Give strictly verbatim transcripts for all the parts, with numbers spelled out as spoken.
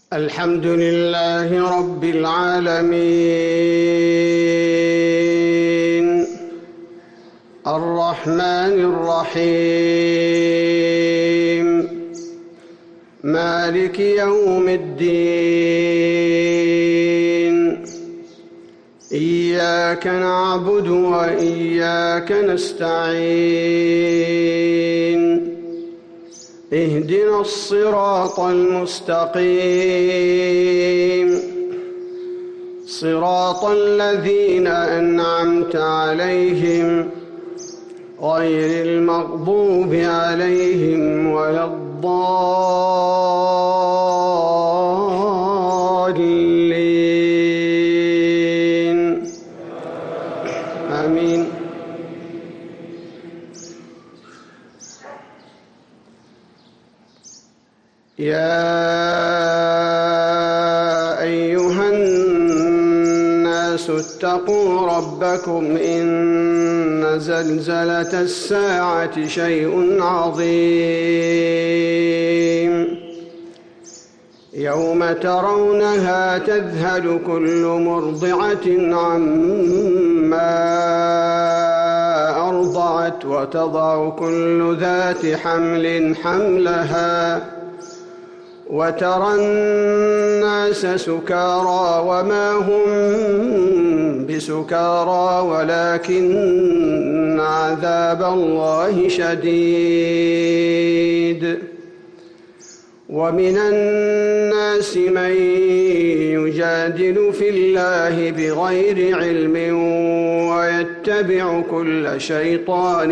الحمد لله رب العالمين الرحمن الرحيم مالك يوم الدين إياك نعبد وإياك نستعين اهدنا الصراط المستقيم صراط الذين أنعمت عليهم غير المغضوب عليهم ولا الضالين آمين. يا أيها الناس اتقوا ربكم إن زلزلة الساعة شيء عظيم يوم ترونها تذهل كل مرضعة عما أرضعت وتضع كل ذات حمل حملها وترى الناس سكارى وما هم بسكارى ولكن عذاب الله شديد. ومن الناس من يجادل في الله بغير علم ويتبع كل شيطان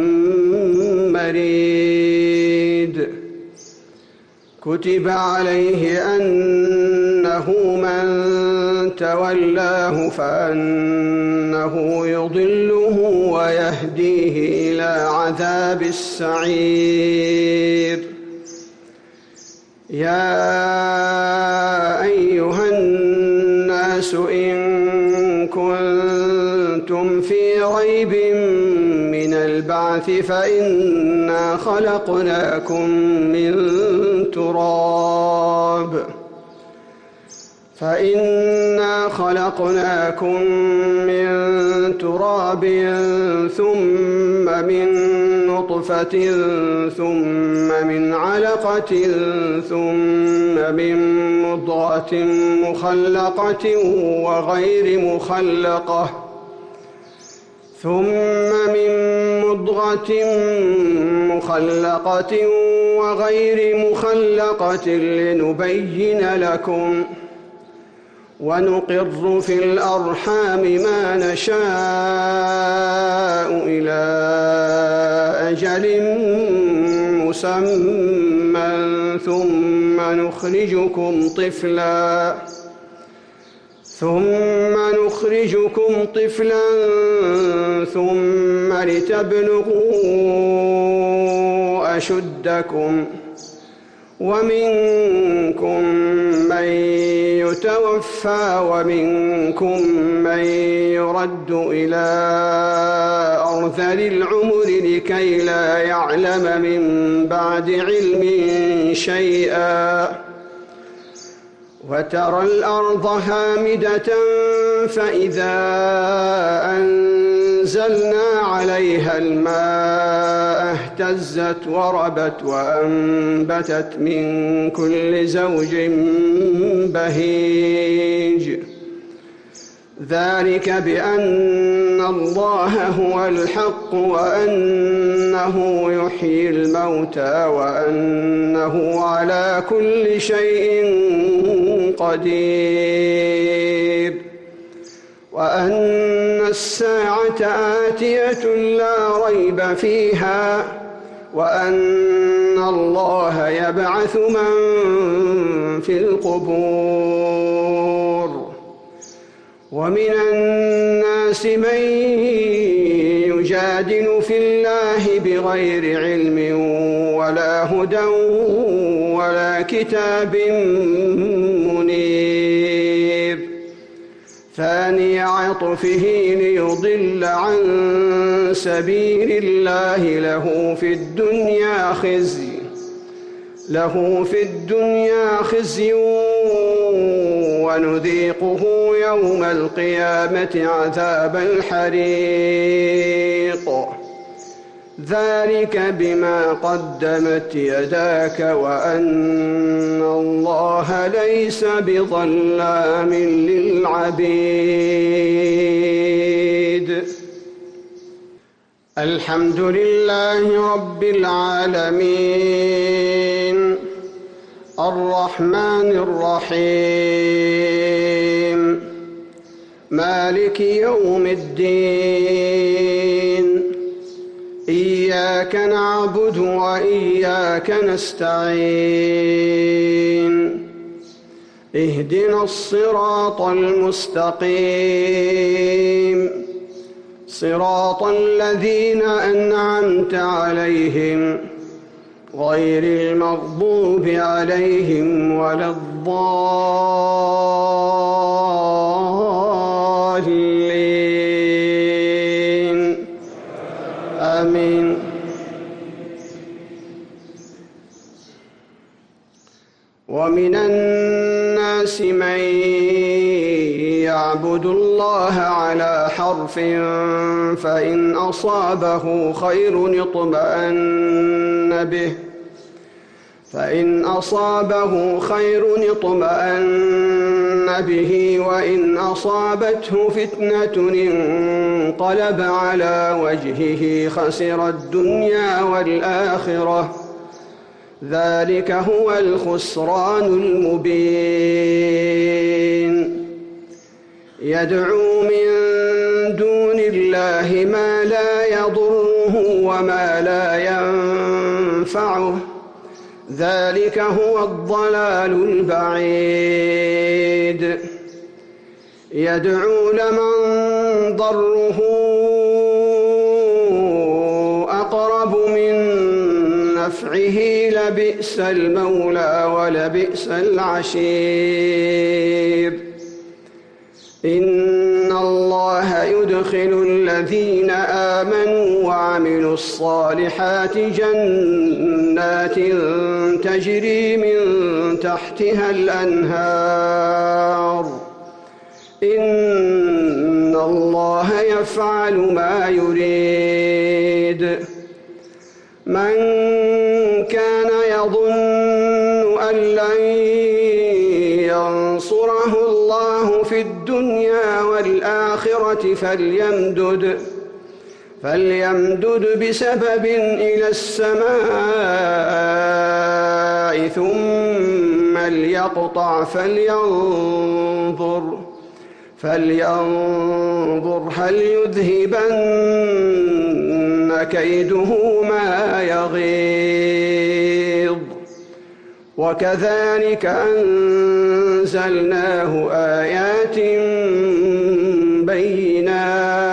مريد. كتب عليه أنه من تولاه فأنه يضله ويهديه إلى عذاب السعير. يا أيها الناس إن كنتم في ريب من البعث فإنا خلقناكم من تراب فإنا خلقناكم من تراب ثم من نطفة ثم من علقة ثم من مضغة مخلقة وغير مخلقة ثم من مضغة مخلقة وغير مخلقة لنبين لكم ونقر في الأرحام ما نشاء إلى أجل مسمى ثم نخرجكم طفلا ثم نخرجكم طفلا ثم لتبلغوا أشدكم ومنكم من يتوفى ومنكم من يرد إلى أرذل العمر لكي لا يعلم من بعد علم شيئا. وترى الأرض هامدة فإذا أنزلنا عليها الماء اهتزت وربت وأنبتت من كل زوج بهيج. ذلك بأن الله هو الحق وأنه يحيي الموتى وأنه على كل شيء قدير وأن الساعة آتية لا ريب فيها وأن الله يبعث من في القبور. ومن الناس من يجادل في الله بغير علم ولا هدى ولا كتاب منير. ثاني عطفه ليضل عن سبيل الله له في الدنيا خزي له في الدنيا خزي ونذيقه يوم القيامة عذاب الحريق ذلك بما قدمت يداك وأن الله ليس بظلام للعبيد. الحمد لله رب العالمين الرحمن الرحيم مالك يوم الدين إياك نعبد وإياك نستعين اهدنا الصراط المستقيم صراط الذين أنعمت عليهم غير المغضوب عليهم ولا الضالين آمين. ومن الناس من يعبد الله على حرف فإن أصابه خير اطمأن به فإن أصابه خير اطمأن به وإن أصابته فتنة انقلب على وجهه خسر الدنيا والآخرة ذلك هو الخسران المبين. يدعو من دون الله ما لا يضره وما لا ينفعه ذلك هو الضلال البعيد. يدعو لمن ضره أقرب من نفعه لبئس المولى ولبئس العشير. إن الله يدخل الذين آمنوا وعملوا الصالحات جنات تجري من تحتها الأنهار إن الله يفعل ما يريد. من كان يظن أن لن ينصره الله في الدنيا والآخرة فليمدد فليمدد بسبب إلى السماء ثم ليقطع فلينظر فلينظر هل يذهبن كيده ما يغيظ. وكذلك أنزلناه آيات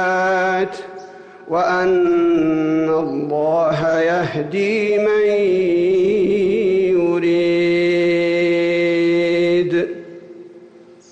بينات وأن الله يهدي من